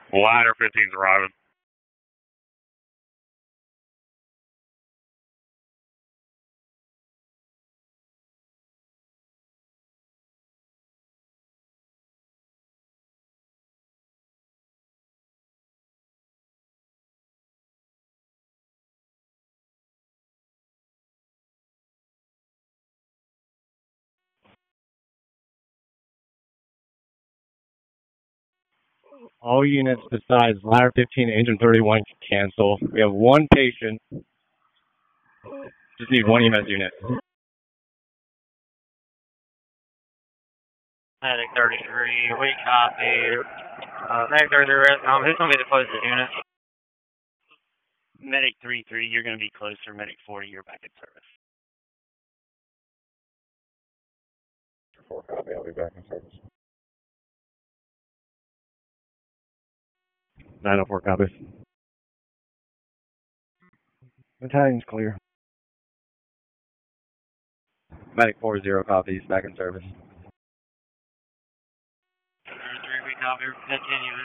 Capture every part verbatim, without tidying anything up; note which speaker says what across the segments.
Speaker 1: Ladder fifteen's arriving. All units besides ladder fifteen, engine thirty-one can cancel. We have one patient. Just need one E M S unit. Medic thirty-three, we copy. Uh, Medic thirty-three, um, who's going to be the closest unit? Medic thirty-three, you're going to be closer. Medic forty, you're back in service. four copy, I'll be back in service. nine oh four copies. Battalion's clear. Medic four zero copies, back in service. thirty-three, we copy. Continue.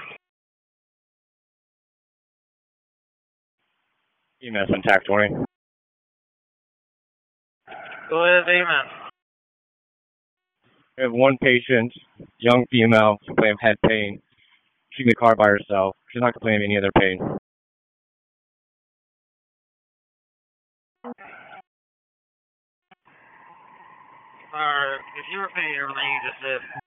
Speaker 1: E M S on TAC twenty. Go ahead, E M S. We have one patient, young female, complaining of head pain. She's in the car by herself. She's not complaining of any other pain. Alright, if you repeat everything you just said.